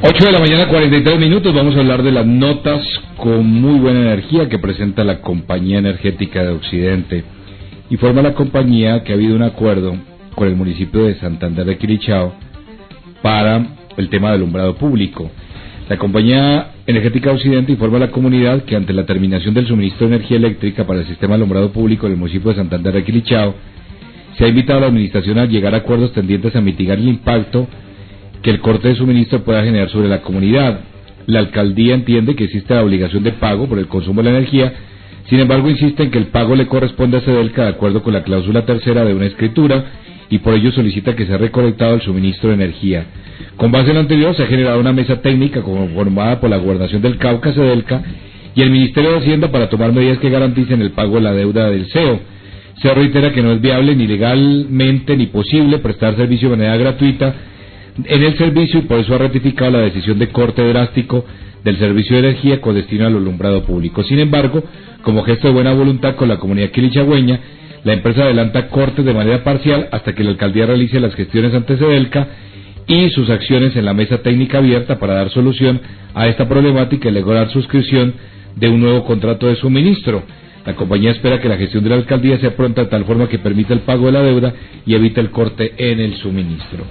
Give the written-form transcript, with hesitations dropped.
8 de la mañana, 43 minutos. Vamos a hablar de las notas con muy buena energía que presenta la Compañía Energética de Occidente. Informa la compañía que ha habido un acuerdo con el municipio de Santander de Quilichao para el tema del alumbrado público. La Compañía Energética de Occidente informa a la comunidad que ante la terminación del suministro de energía eléctrica para el sistema de alumbrado público del municipio de Santander de Quilichao, se ha invitado a la administración a llegar a acuerdos tendientes a mitigar el impacto que el corte de suministro pueda generar sobre la comunidad. La alcaldía entiende que existe la obligación de pago por el consumo de la energía, sin embargo insiste en que el pago le corresponde a Sedelca de acuerdo con la cláusula tercera de una escritura y por ello solicita que sea recolectado el suministro de energía. Con base en lo anterior se ha generado una mesa técnica conformada por la Gobernación del Cauca, Sedelca y el Ministerio de Hacienda para tomar medidas que garanticen el pago de la deuda del SEO. Se reitera que no es viable ni legalmente ni posible prestar servicio de manera gratuita en el servicio y por eso ha ratificado la decisión de corte drástico del servicio de energía con destino al alumbrado público. Sin embargo, como gesto de buena voluntad con la comunidad quilichagüeña, la empresa adelanta cortes de manera parcial hasta que la alcaldía realice las gestiones ante Sedelca y sus acciones en la mesa técnica abierta para dar solución a esta problemática y lograr suscripción de un nuevo contrato de suministro. La compañía espera que la gestión de la alcaldía sea pronta de tal forma que permita el pago de la deuda y evite el corte en el suministro.